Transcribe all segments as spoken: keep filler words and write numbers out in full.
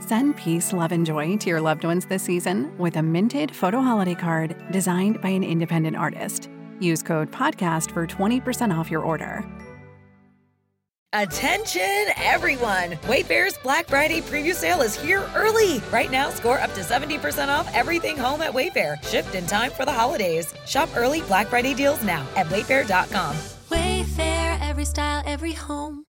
Send peace, love, and joy to your loved ones this season with a minted photo holiday card designed by an independent artist. Use code PODCAST for twenty percent off your order. Attention, everyone! Wayfair's Black Friday preview sale is here early. Right now, score up to seventy percent off everything home at Wayfair, shipped in time for the holidays. Shop early Black Friday deals now at wayfair dot com. Wayfair, every style, every home.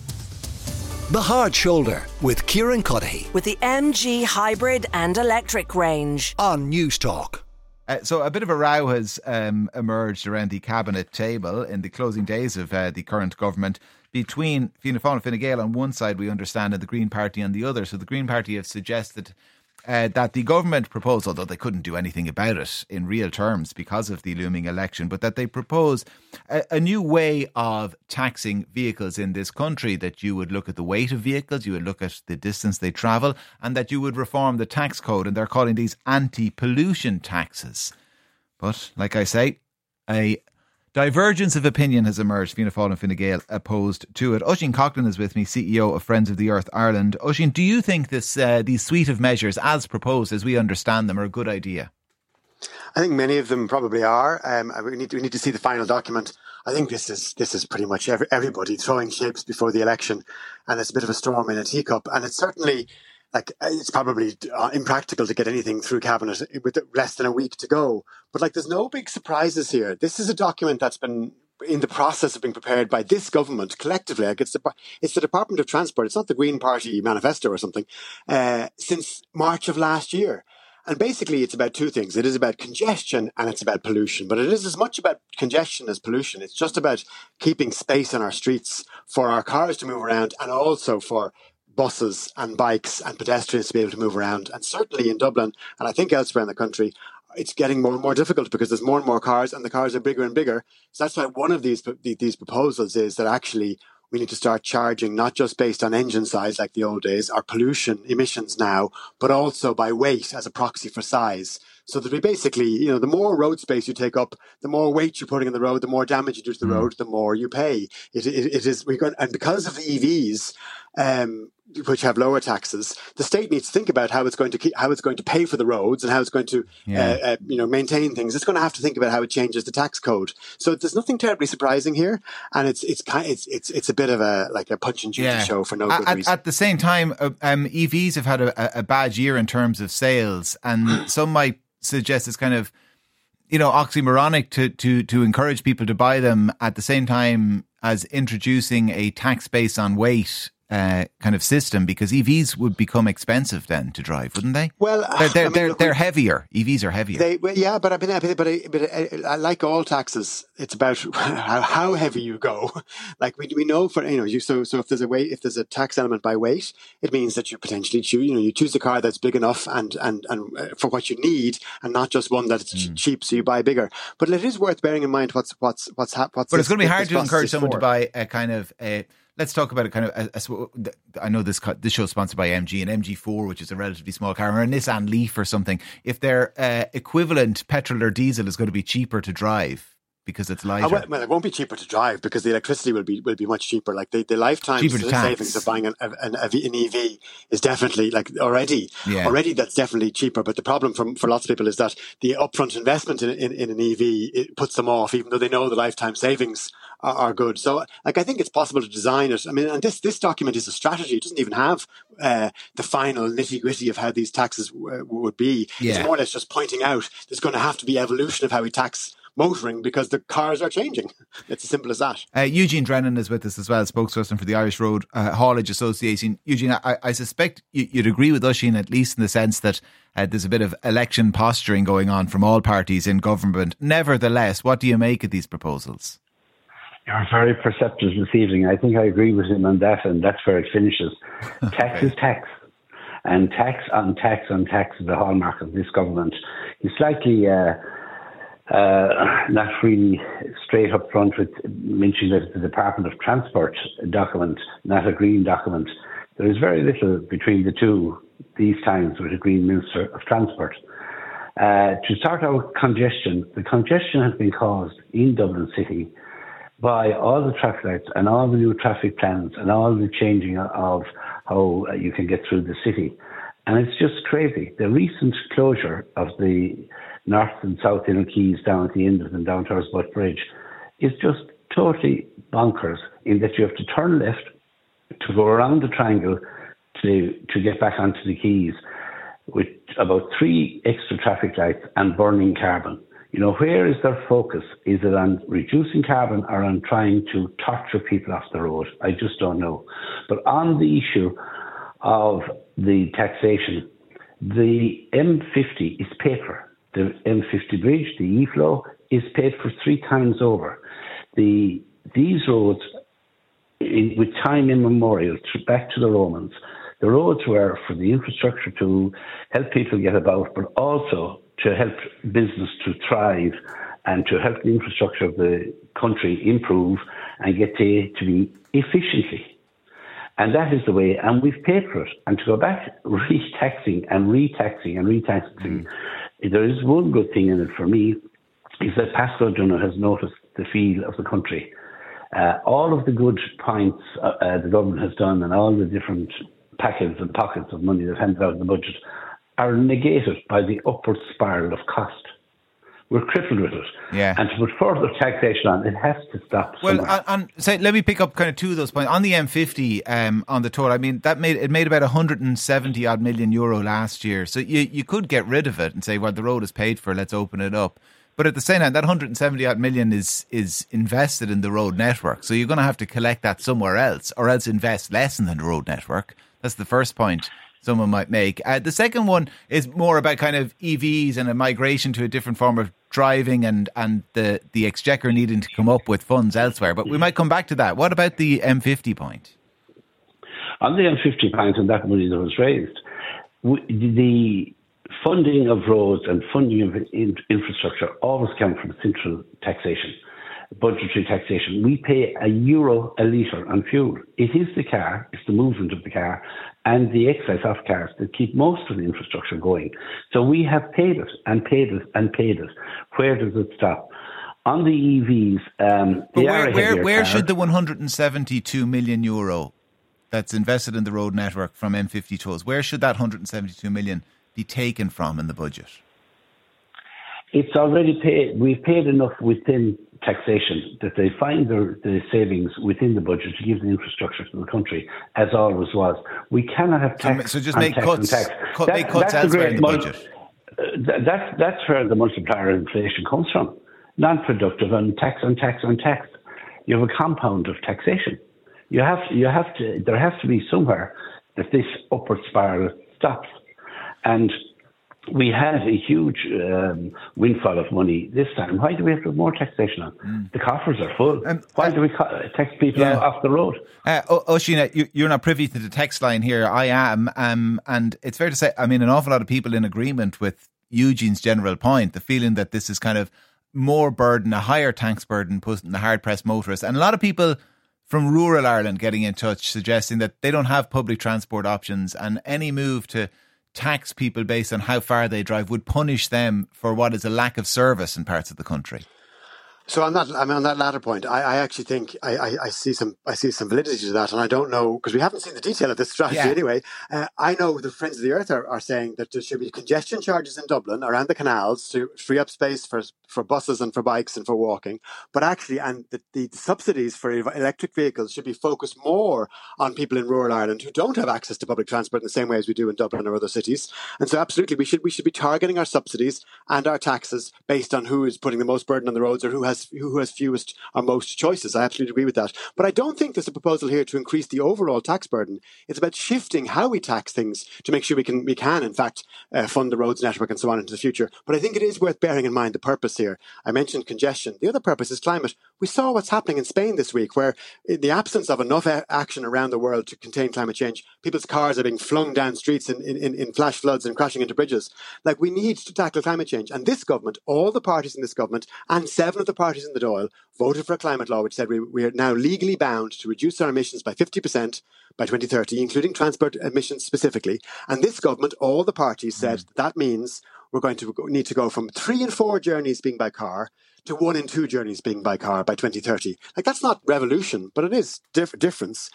The Hard Shoulder with Kieran Cuddihy. With the M G hybrid and electric range. On News Talk. Uh, so a bit of a row has um, emerged around the cabinet table in the closing days of uh, the current government between Fianna Fáil and Fine Gael on one side, we understand, and the Green Party on the other. So the Green Party have suggested uh, that the government proposal, although they couldn't do anything about it in real terms because of the looming election, but that they propose a, a new way of taxing vehicles in this country, that you would look at the weight of vehicles, you would look at the distance they travel, and that you would reform the tax code, and they're calling these anti-pollution taxes. But, like I say, a divergence of opinion has emerged. Fianna Fáil and Fine Gael opposed to it. Oisín Coughlin is with me, C E O of Friends of the Earth Ireland. Oisín, do you think this uh, these suite of measures, as proposed, as we understand them, are a good idea? I think many of them probably are. Um, we need to, we need to see the final document. I think this is this is pretty much every, everybody throwing shapes before the election, and it's a bit of a storm in a teacup. And it's certainly like it's probably uh, impractical to get anything through cabinet with less than a week to go. But like, there's no big surprises here. This is a document that's been in the process of being prepared by this government collectively. Like, it's the it's the Department of Transport. It's not the Green Party manifesto or something. Uh, since March of last year. And basically, it's about two things. It is about congestion and it's about pollution. But it is as much about congestion as pollution. It's just about keeping space on our streets for our cars to move around, and also for buses and bikes and pedestrians to be able to move around. And certainly in Dublin, and I think elsewhere in the country, it's getting more and more difficult because there's more and more cars, and the cars are bigger and bigger. So that's why one of these these proposals is that actually we need to start charging not just based on engine size like the old days, our pollution emissions now, but also by weight as a proxy for size. So that we basically, you know, the more road space you take up, the more weight you're putting on the road, the more damage you do to the mm. road, the more you pay. It, it, it is, we're going, and because of the E Vs, um, which have lower taxes, the state needs to think about how it's going to keep, how it's going to pay for the roads and how it's going to, yeah. uh, uh, you know, maintain things. It's going to have to think about how it changes the tax code. So there's nothing terribly surprising here, and it's it's kind it's it's it's a bit of a like a punch and judy yeah. show for no good at, reason. At the same time, uh, um, E Vs have had a, a bad year in terms of sales, and some might suggest it's kind of, you know, oxymoronic to to to encourage people to buy them at the same time as introducing a tax base on weight uh, kind of system, because E Vs would become expensive then to drive, wouldn't they? Well, they're they're I mean, they're, look, they're heavier. E Vs are heavier. They, well, yeah, but I mean, but, but, but uh, like all taxes, it's about how, how heavy you go. Like we we know for you know you so so if there's a weight if there's a tax element by weight, it means that you potentially choose you know you choose a car that's big enough and and and uh, for what you need, and not just one that's mm. cheap, so you buy bigger. But it is worth bearing in mind what's what's what's hap- what's. But it's going to be hard to to encourage someone for. to buy a kind of a. Let's talk about it kind of, a, a, I know this this show is sponsored by M G, and M G four, which is a relatively small car, or a Nissan Leaf or something. If their uh, equivalent petrol or diesel is going to be cheaper to drive because it's lighter. Oh, well, well, it won't be cheaper to drive because the electricity will be will be much cheaper. Like the, the lifetime savings of buying an, an, an E V is definitely like already, yeah. already that's definitely cheaper. But the problem for, for lots of people is that the upfront investment in, in, in an E V, it puts them off, even though they know the lifetime savings are, are good. So like, I think it's possible to design it. I mean, and this, this document is a strategy. It doesn't even have uh, the final nitty gritty of how these taxes w- would be. Yeah. It's more or less just pointing out there's going to have to be evolution of how we tax motoring because the cars are changing. It's as simple as that. Uh, Eugene Drennan is with us as well, spokesperson for the Irish Road uh, Haulage Association. Eugene, I, I suspect you, you'd agree with Oisín, at least in the sense that uh, there's a bit of election posturing going on from all parties in government. Nevertheless, what do you make of these proposals? You're very perceptive this evening. I think I agree with him on that, and that's where it finishes. Tax is tax. And tax on tax on tax is the hallmark of this government. He's slightly... Uh, Uh, not really straight up front with mentioning that it's the Department of Transport document, not a green document. There is very little between the two these times with a Green Minister of Transport. Uh, to start out congestion, the congestion has been caused in Dublin City by all the traffic lights and all the new traffic plans and all the changing of how you can get through the city. And it's just crazy. The recent closure of the north and south inner quays down at the end of them, down towards Butt Bridge, is just totally bonkers in that you have to turn left to go around the triangle to to get back onto the quays with about three extra traffic lights and burning carbon. You know, where is their focus? Is it on reducing carbon or on trying to torture people off the road? I just don't know. But on the issue of the taxation, the M fifty is paid for. The M fifty bridge, the E-flow, is paid for three times over. The These roads, in, with time immemorial, to, back to the Romans, the roads were for the infrastructure to help people get about, but also to help business to thrive and to help the infrastructure of the country improve and get to, to be efficiently. And that is the way, and we've paid for it. And to go back re-taxing and re-taxing and re-taxing, mm. there is one good thing in it for me, is that Pascal Donoghue has noticed the feel of the country. Uh, all of the good points uh, uh, the government has done and all the different packets and pockets of money they've handed out in the budget are negated by the upward spiral of cost. We're crippled with it. Yeah. And to put further taxation on, it has to stop Well, somewhere. on, say, let me pick up kind of two of those points. On the M fifty, um, on the toll, I mean, that made it made about one hundred seventy odd million euro last year. So you, you could get rid of it and say, well, the road is paid for, let's open it up. But at the same time, that one hundred seventy odd million is is invested in the road network. So you're going to have to collect that somewhere else, or else invest less in the road network. That's the first point someone might make. Uh, the second one is more about kind of E Vs and a migration to a different form of driving and, and the, the exchequer needing to come up with funds elsewhere. But we might come back to that. What about the M fifty point? On the M fifty point and that money that was raised, the funding of roads and funding of infrastructure always come from central taxation, budgetary taxation. We pay a euro a litre on fuel. It is the car, it's the movement of the car, and the excise of cars that keep most of the infrastructure going. So we have paid it and paid it and paid it. Where does it stop? On the E Vs, um, but they where, are a where, where car. should the one hundred seventy-two million euro that's invested in the road network from M fifty tolls, where should that one hundred seventy-two million be taken from in the budget? It's already paid. We've paid enough within taxation that they find the, the savings within the budget to give the infrastructure to the country, as always was. We cannot have tax. So, so just on make tax cuts, tax. cut, That, make cuts that's elsewhere in the mul- budget. Uh, that, that's, that's where the multiplier inflation comes from. Non-productive and tax on tax on tax. You have a compound of taxation. You have to, you have to, there has to be somewhere that this upward spiral stops. And we had a huge um, windfall of money this time. Why do we have to have more taxation on? Mm. The coffers are full. Um, Why uh, do we co- tax people yeah. off the road? Uh, Oisin, you, you're not privy to the text line here. I am. Um, and it's fair to say, I mean, an awful lot of people in agreement with Eugene's general point, the feeling that this is kind of more burden, a higher tax burden put on the hard-pressed motorists. And a lot of people from rural Ireland getting in touch suggesting that they don't have public transport options, and any move to tax people based on how far they drive would punish them for what is a lack of service in parts of the country. So on that, I mean, on that latter point, I, I actually think I, I, I see some, I see some validity to that, and I don't know, because we haven't seen the detail of this strategy yeah. anyway. Uh, I know the Friends of the Earth are, are saying that there should be congestion charges in Dublin around the canals to free up space for for buses and for bikes and for walking. But actually, and the, the subsidies for electric vehicles should be focused more on people in rural Ireland who don't have access to public transport in the same way as we do in Dublin or other cities. And so, absolutely, we should we should be targeting our subsidies and our taxes based on who is putting the most burden on the roads or who has who has fewest or most choices. I absolutely agree with that. But I don't think there's a proposal here to increase the overall tax burden. It's about shifting how we tax things to make sure we can, we can in fact, uh, fund the roads network and so on into the future. But I think it is worth bearing in mind the purpose here. I mentioned congestion. The other purpose is climate. We saw what's happening in Spain this week, where in the absence of enough a- action around the world to contain climate change, people's cars are being flung down streets in, in, in flash floods and crashing into bridges. Like, we need to tackle climate change. And this government, all the parties in this government, and seven of the parties in the Dáil, voted for a climate law which said we, we are now legally bound to reduce our emissions by fifty percent by twenty thirty, including transport emissions specifically. And this government, all the parties said mm. that means we're going to need to go from three and four journeys being by car to one and two journeys being by car by twenty thirty. Like, that's not revolution, but it is diff- difference.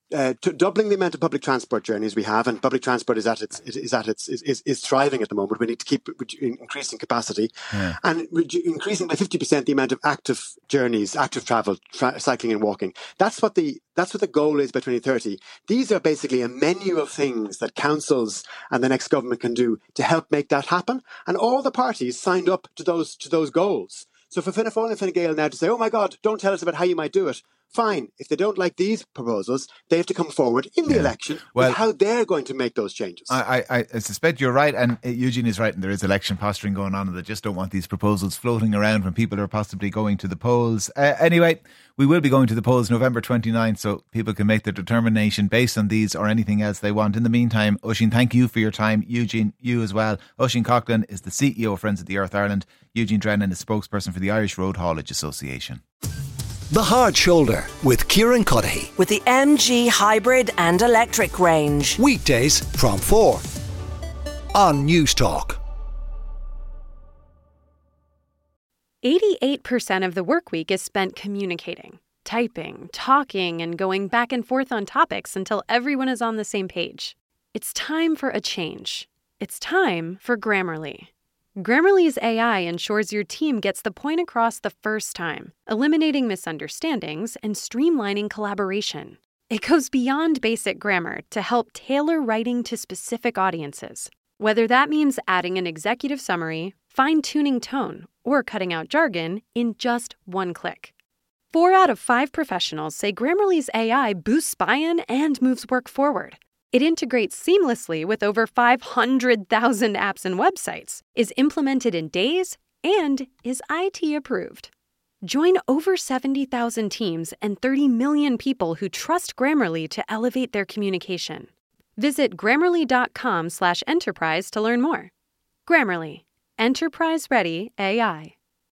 uh, to doubling the amount of public transport journeys we have, and public transport is at its is at its is, is, is thriving at the moment. We need to keep increasing capacity, yeah. and increasing by fifty percent the amount of active journeys, active travel, tra- cycling and walking. That's what the that's what the goal is by twenty thirty. These are basically a menu of things that councils and the next government can do to help make that happen. And all the parties signed up to those to those goals. So for Fianna Fáil and Fine Gael now to say, oh my God, don't tell us about how you might do it. Fine. If they don't like these proposals, they have to come forward in the yeah. election well, with how they're going to make those changes. I, I, I suspect you're right, and Eugene is right, and there is election posturing going on, and they just don't want these proposals floating around when people are possibly going to the polls. Uh, anyway, we will be going to the polls November twenty-ninth, so people can make their determination based on these or anything else they want. In the meantime, Oisín, thank you for your time. Eugene, you as well. Oisín Coughlin is the C E O of Friends of the Earth Ireland. Eugene Drennan is spokesperson for the Irish Road Haulage Association. The Hard Shoulder with Kieran Cuddihy. With the M G hybrid and electric range. Weekdays from four on News Talk. eighty-eight percent of the work week is spent communicating, typing, talking, and going back and forth on topics until everyone is on the same page. It's time for a change. It's time for Grammarly. Grammarly's A I ensures your team gets the point across the first time, eliminating misunderstandings and streamlining collaboration. It goes beyond basic grammar to help tailor writing to specific audiences, whether that means adding an executive summary, fine-tuning tone, or cutting out jargon in just one click. Four out of five professionals say Grammarly's A I boosts buy-in and moves work forward. It integrates seamlessly with over five hundred thousand apps and websites, is implemented in days, and is I T approved. Join over seventy thousand teams and thirty million people who trust Grammarly to elevate their communication. Visit grammarly.com slash enterprise to learn more. Grammarly. Enterprise-ready A I.